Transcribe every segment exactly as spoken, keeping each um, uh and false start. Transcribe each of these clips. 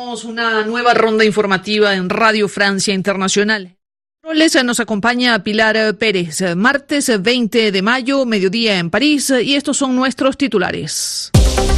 Comenzamos una nueva ronda informativa en Radio Francia Internacional. Nos acompaña Pilar Pérez, martes veinte de mayo, mediodía en París, y estos son nuestros titulares.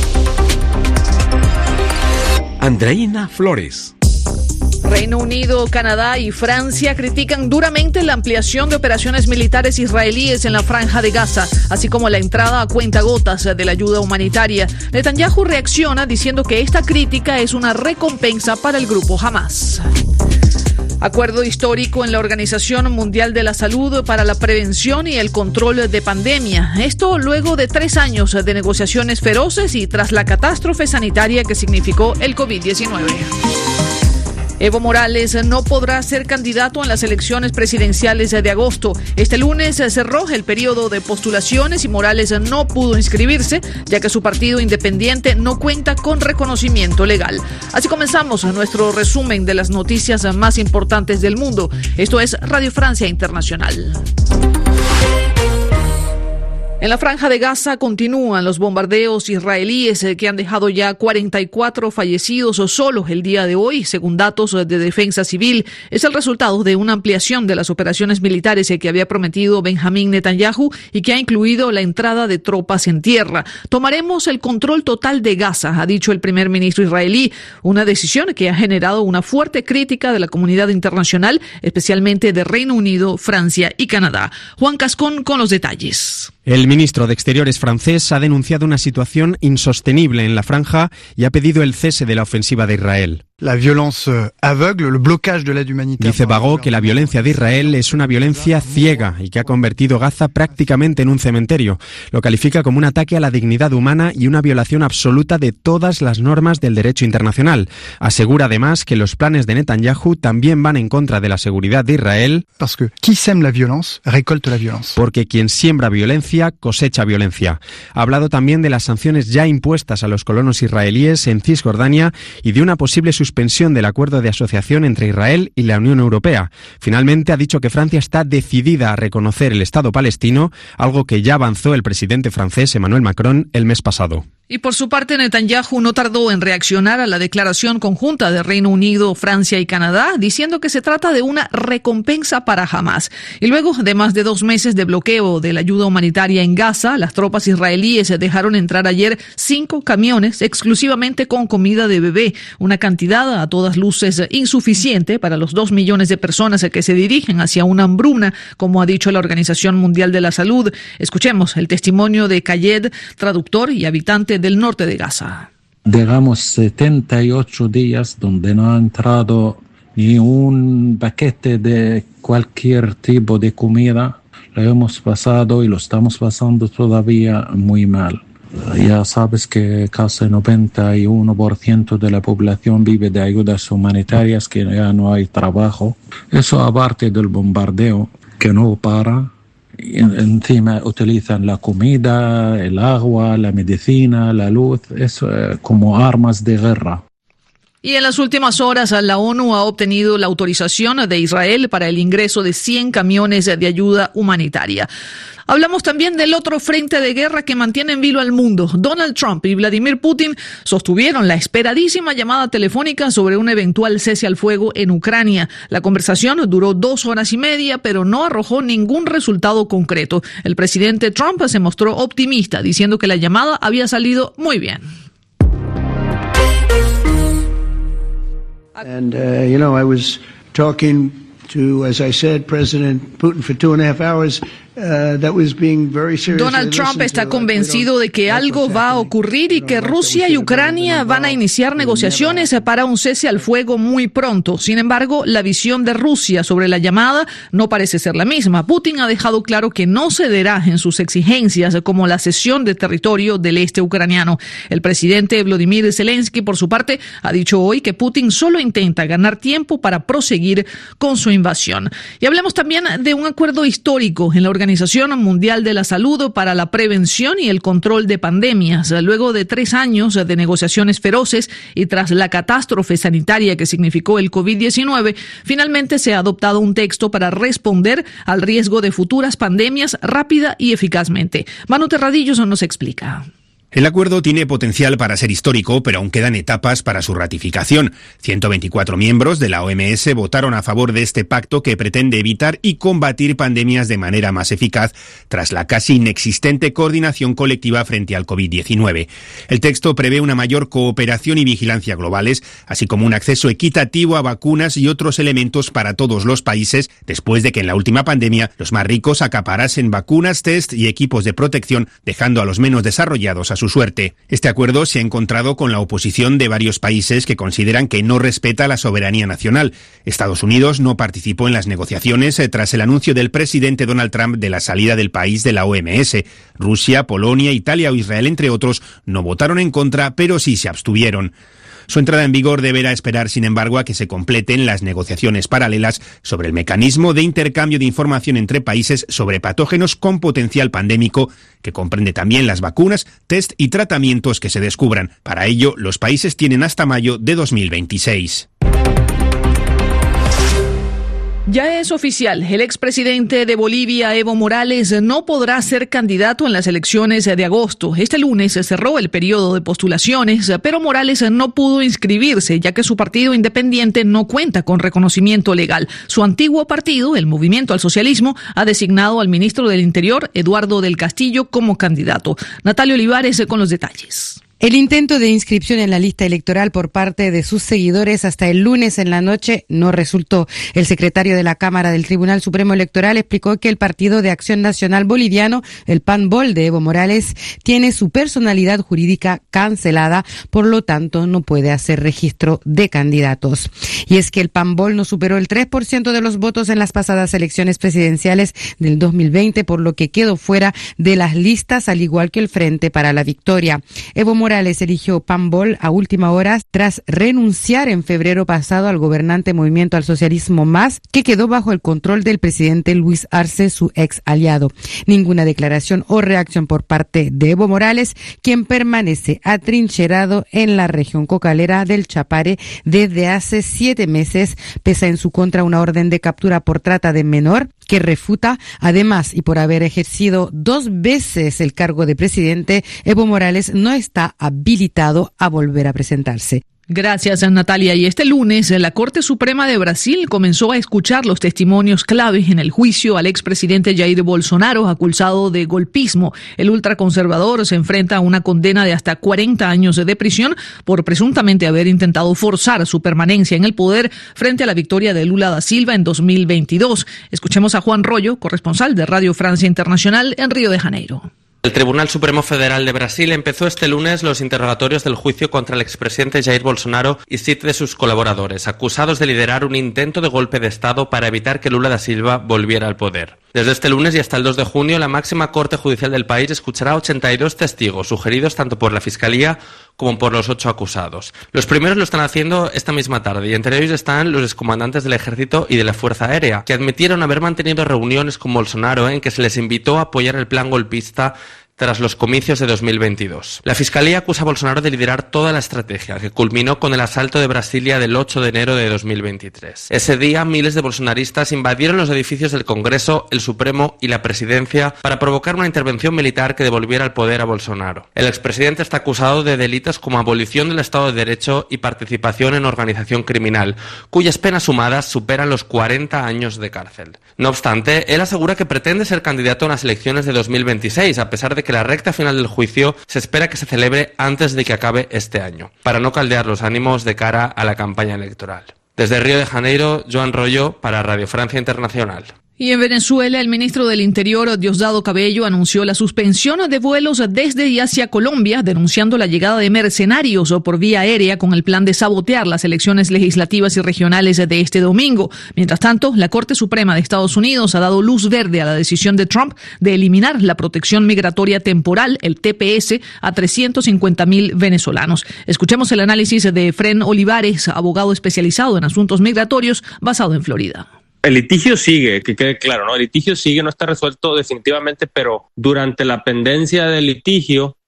Andreina Flores. Reino Unido, Canadá y Francia critican duramente la ampliación de operaciones militares israelíes en la Franja de Gaza, así como la entrada a cuentagotas de la ayuda humanitaria. Netanyahu reacciona diciendo que esta crítica es una recompensa para el grupo Hamás. Acuerdo histórico en la Organización Mundial de la Salud para la prevención y el control de pandemia. Esto luego de tres años de negociaciones feroces y tras la catástrofe sanitaria que significó el covid diecinueve. Evo Morales no podrá ser candidato en las elecciones presidenciales de agosto. Este lunes cerró el periodo de postulaciones y Morales no pudo inscribirse, ya que su partido independiente no cuenta con reconocimiento legal. Así comenzamos nuestro resumen de las noticias más importantes del mundo. Esto es Radio Francia Internacional. En la Franja de Gaza continúan los bombardeos israelíes que han dejado ya cuarenta y cuatro fallecidos solo el día de hoy, según datos de Defensa Civil. Es el resultado de una ampliación de las operaciones militares que había prometido Benjamín Netanyahu y que ha incluido la entrada de tropas en tierra. Tomaremos el control total de Gaza, ha dicho el primer ministro israelí, una decisión que ha generado una fuerte crítica de la comunidad internacional, especialmente de Reino Unido, Francia y Canadá. Juan Cascón con los detalles. El ministro de Exteriores francés ha denunciado una situación insostenible en la franja y ha pedido el cese de la ofensiva de Israel. La violence aveugle, el blocage de l'aide humanitaire. Dice Bagó que la violencia de Israel es una violencia ciega y que ha convertido Gaza prácticamente en un cementerio. Lo califica como un ataque a la dignidad humana y una violación absoluta de todas las normas del derecho internacional. Asegura además que los planes de Netanyahu también van en contra de la seguridad de Israel. Parce que qui sème la violence récolte la violence. Porque quien siembra violencia cosecha violencia. Ha hablado también de las sanciones ya impuestas a los colonos israelíes en Cisjordania y de una posible suspensión suspensión del acuerdo de asociación entre Israel y la Unión Europea. Finalmente ha dicho que Francia está decidida a reconocer el Estado palestino, algo que ya avanzó el presidente francés Emmanuel Macron el mes pasado. Y por su parte, Netanyahu no tardó en reaccionar a la declaración conjunta de Reino Unido, Francia y Canadá, diciendo que se trata de una recompensa para Hamás. Y luego de más de dos meses de bloqueo de la ayuda humanitaria en Gaza, las tropas israelíes dejaron entrar ayer cinco camiones exclusivamente con comida de bebé, una cantidad a todas luces insuficiente para los dos millones de personas que se dirigen hacia una hambruna, como ha dicho la Organización Mundial de la Salud. Escuchemos el testimonio de Kayed, traductor y habitante del norte de Gaza. Digamos setenta y ocho días donde no ha entrado ni un paquete de cualquier tipo de comida. Lo hemos pasado y lo estamos pasando todavía muy mal. Ya sabes que casi noventa y uno por ciento de la población vive de ayudas humanitarias, que ya no hay trabajo. Eso aparte del bombardeo que no para. Encima utilizan la comida, el agua, la medicina, la luz, eso eh, como armas de guerra. Y en las últimas horas, la ONU ha obtenido la autorización de Israel para el ingreso de cien camiones de ayuda humanitaria. Hablamos también del otro frente de guerra que mantiene en vilo al mundo. Donald Trump y Vladimir Putin sostuvieron la esperadísima llamada telefónica sobre un eventual cese al fuego en Ucrania. La conversación duró dos horas y media, pero no arrojó ningún resultado concreto. El presidente Trump se mostró optimista, diciendo que la llamada había salido muy bien. And, uh, you know, I was talking to, as I said, President Putin for two and a half hours. Uh, that was being very serious. Donald Trump está convencido de que algo va a ocurrir y que Rusia y Ucrania van a iniciar negociaciones para un cese al fuego muy pronto. Sin embargo, la visión de Rusia sobre la llamada no parece ser la misma. Putin ha dejado claro que no cederá en sus exigencias, como la cesión de territorio del este ucraniano. El presidente Volodymyr Zelensky, por su parte, ha dicho hoy que Putin solo intenta ganar tiempo para proseguir con su invasión. Y hablemos también de un acuerdo histórico en la Organización Mundial de la Salud para la prevención y el control de pandemias. Luego de tres años de negociaciones feroces y tras la catástrofe sanitaria que significó el covid diecinueve, finalmente se ha adoptado un texto para responder al riesgo de futuras pandemias rápida y eficazmente. Manu Terradillos nos explica. El acuerdo tiene potencial para ser histórico, pero aún quedan etapas para su ratificación. ciento veinticuatro miembros de la O M S votaron a favor de este pacto que pretende evitar y combatir pandemias de manera más eficaz tras la casi inexistente coordinación colectiva frente al covid diecinueve. El texto prevé una mayor cooperación y vigilancia globales, así como un acceso equitativo a vacunas y otros elementos para todos los países, después de que en la última pandemia los más ricos acaparasen vacunas, test y equipos de protección, dejando a los menos desarrollados a su suerte. Este acuerdo se ha encontrado con la oposición de varios países que consideran que no respeta la soberanía nacional. Estados Unidos no participó en las negociaciones tras el anuncio del presidente Donald Trump de la salida del país de la O M S. Rusia, Polonia, Italia o Israel, entre otros, no votaron en contra, pero sí se abstuvieron. Su entrada en vigor deberá esperar, sin embargo, a que se completen las negociaciones paralelas sobre el mecanismo de intercambio de información entre países sobre patógenos con potencial pandémico, que comprende también las vacunas, test y tratamientos que se descubran. Para ello, los países tienen hasta mayo de dos mil veintiséis. Ya es oficial, el expresidente de Bolivia, Evo Morales, no podrá ser candidato en las elecciones de agosto. Este lunes se cerró el periodo de postulaciones, pero Morales no pudo inscribirse, ya que su partido independiente no cuenta con reconocimiento legal. Su antiguo partido, el Movimiento al Socialismo, ha designado al ministro del Interior, Eduardo del Castillo, como candidato. Natalia Olivares con los detalles. El intento de inscripción en la lista electoral por parte de sus seguidores hasta el lunes en la noche no resultó. El secretario de la Cámara del Tribunal Supremo Electoral explicó que el Partido de Acción Nacional Boliviano, el PANBOL de Evo Morales, tiene su personalidad jurídica cancelada, por lo tanto no puede hacer registro de candidatos. Y es que el PANBOL no superó el tres por ciento de los votos en las pasadas elecciones presidenciales del dos mil veinte, por lo que quedó fuera de las listas, al igual que el Frente para la Victoria. Evo Morales Morales eligió PANBOL a última hora tras renunciar en febrero pasado al gobernante Movimiento al Socialismo Más, que quedó bajo el control del presidente Luis Arce, su ex aliado. Ninguna declaración o reacción por parte de Evo Morales, quien permanece atrincherado en la región cocalera del Chapare desde hace siete meses, pesa en su contra una orden de captura por trata de menor que refuta. Además, y por haber ejercido dos veces el cargo de presidente, Evo Morales no está habilitado a volver a presentarse. Gracias, Natalia. Y este lunes, la Corte Suprema de Brasil comenzó a escuchar los testimonios clave en el juicio al expresidente Jair Bolsonaro, acusado de golpismo. El ultraconservador se enfrenta a una condena de hasta cuarenta años de prisión por presuntamente haber intentado forzar su permanencia en el poder frente a la victoria de Lula da Silva en dos mil veintidós. Escuchemos a Juan Rollo, corresponsal de Radio Francia Internacional en Río de Janeiro. El Tribunal Supremo Federal de Brasil empezó este lunes los interrogatorios del juicio contra el expresidente Jair Bolsonaro y siete de sus colaboradores, acusados de liderar un intento de golpe de Estado para evitar que Lula da Silva volviera al poder. Desde este lunes y hasta el dos de junio, la máxima Corte Judicial del país escuchará ochenta y dos testigos, sugeridos tanto por la Fiscalía como por los ocho acusados. Los primeros lo están haciendo esta misma tarde, y entre ellos están los excomandantes del Ejército y de la Fuerza Aérea, que admitieron haber mantenido reuniones con Bolsonaro en que se les invitó a apoyar el plan golpista tras los comicios de dos mil veintidós. La Fiscalía acusa a Bolsonaro de liderar toda la estrategia, que culminó con el asalto de Brasilia del ocho de enero de dos mil veintitrés. Ese día, miles de bolsonaristas invadieron los edificios del Congreso, el Supremo y la Presidencia para provocar una intervención militar que devolviera el poder a Bolsonaro. El expresidente está acusado de delitos como abolición del Estado de Derecho y participación en organización criminal, cuyas penas sumadas superan los cuarenta años de cárcel. No obstante, él asegura que pretende ser candidato en las elecciones de dos mil veintiséis, a pesar de que la recta final del juicio se espera que se celebre antes de que acabe este año, para no caldear los ánimos de cara a la campaña electoral. Desde Río de Janeiro, Joan Rollo para Radio Francia Internacional. Y en Venezuela, el ministro del Interior, Diosdado Cabello, anunció la suspensión de vuelos desde y hacia Colombia, denunciando la llegada de mercenarios por vía aérea con el plan de sabotear las elecciones legislativas y regionales de este domingo. Mientras tanto, la Corte Suprema de Estados Unidos ha dado luz verde a la decisión de Trump de eliminar la protección migratoria temporal, el T P S, a trescientos cincuenta mil venezolanos. Escuchemos el análisis de Efren Olivares, abogado especializado en asuntos migratorios, basado en Florida. El litigio sigue, que quede claro, ¿no? El litigio sigue, no está resuelto definitivamente, pero durante la pendencia del litigio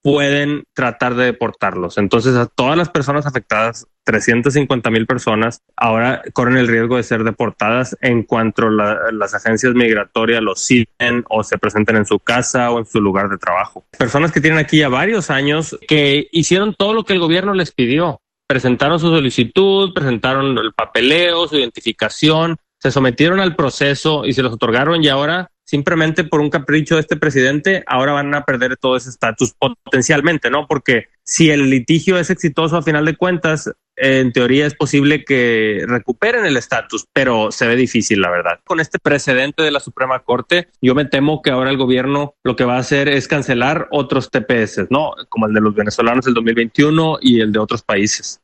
pueden tratar de deportarlos. Entonces, a todas las personas afectadas, trescientas cincuenta mil personas, ahora corren el riesgo de ser deportadas en cuanto la, las agencias migratorias los siguen o se presenten en su casa o en su lugar de trabajo. Personas que tienen aquí ya varios años que hicieron todo lo que el gobierno les pidió. Presentaron su solicitud, presentaron el papeleo, su identificación, se sometieron al proceso y se los otorgaron, y ahora simplemente por un capricho de este presidente, ahora van a perder todo ese estatus potencialmente, ¿no? Porque si el litigio es exitoso a final de cuentas, eh, en teoría es posible que recuperen el estatus, pero se ve difícil, la verdad. Con este precedente de la Suprema Corte, yo me temo que ahora el gobierno lo que va a hacer es cancelar otros T P S, ¿no? Como el de los venezolanos del dos mil veintiuno y el de otros países.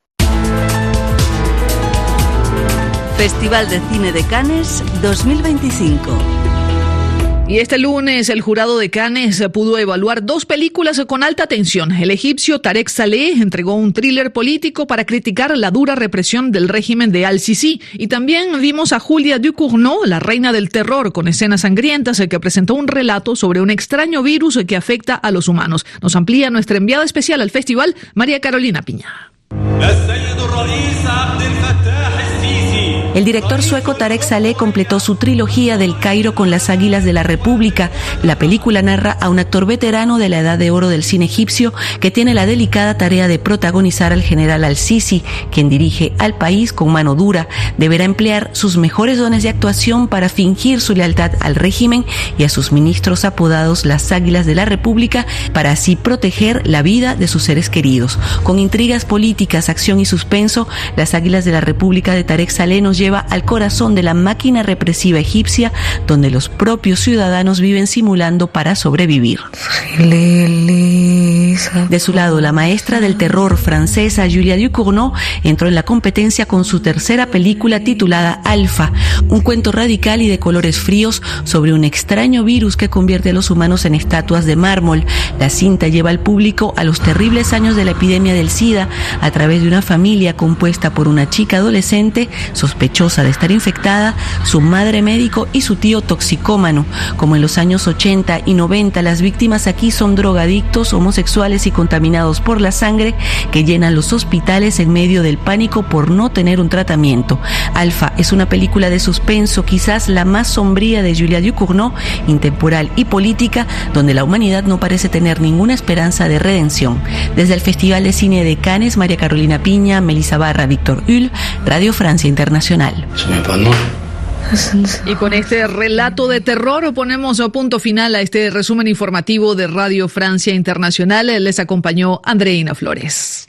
Festival de Cine de Cannes dos mil veinticinco. Y este lunes el jurado de Cannes pudo evaluar dos películas con alta tensión. El egipcio Tarek Saleh entregó un thriller político para criticar la dura represión del régimen de Al-Sisi. Y también vimos a Julia Ducournau, la reina del terror, con escenas sangrientas, que presentó un relato sobre un extraño virus que afecta a los humanos. Nos amplía nuestra enviada especial al festival, María Carolina Piña. El director sueco Tarek Saleh completó su trilogía del Cairo con las Águilas de la República. La película narra a un actor veterano de la edad de oro del cine egipcio que tiene la delicada tarea de protagonizar al general Al-Sisi, quien dirige al país con mano dura. Deberá emplear sus mejores dones de actuación para fingir su lealtad al régimen y a sus ministros apodados las Águilas de la República, para así proteger la vida de sus seres queridos. Con intrigas políticas, acción y suspenso, las Águilas de la República de Tarek Saleh nos lleva al corazón de la máquina represiva egipcia, donde los propios ciudadanos viven simulando para sobrevivir. De su lado, la maestra del terror francesa Julia Ducournau entró en la competencia con su tercera película titulada Alpha, un cuento radical y de colores fríos sobre un extraño virus que convierte a los humanos en estatuas de mármol. La cinta lleva al público a los terribles años de la epidemia del SIDA a través de una familia compuesta por una chica adolescente sospechosa de estar infectada, su madre médico y su tío toxicómano. Como en los años ochenta y noventa, las víctimas aquí son drogadictos, homosexuales y contaminados por la sangre que llenan los hospitales en medio del pánico por no tener un tratamiento. Alpha es una película de suspenso, quizás la más sombría de Julia Ducournau, intemporal y política, donde la humanidad no parece tener ninguna esperanza de redención. Desde el Festival de Cine de Cannes, María Carolina Piña, Melissa Barra, Víctor Hull, Radio Francia Internacional. Y con este relato de terror ponemos punto final a este resumen informativo de Radio Francia Internacional. Les acompañó Andreina Flores.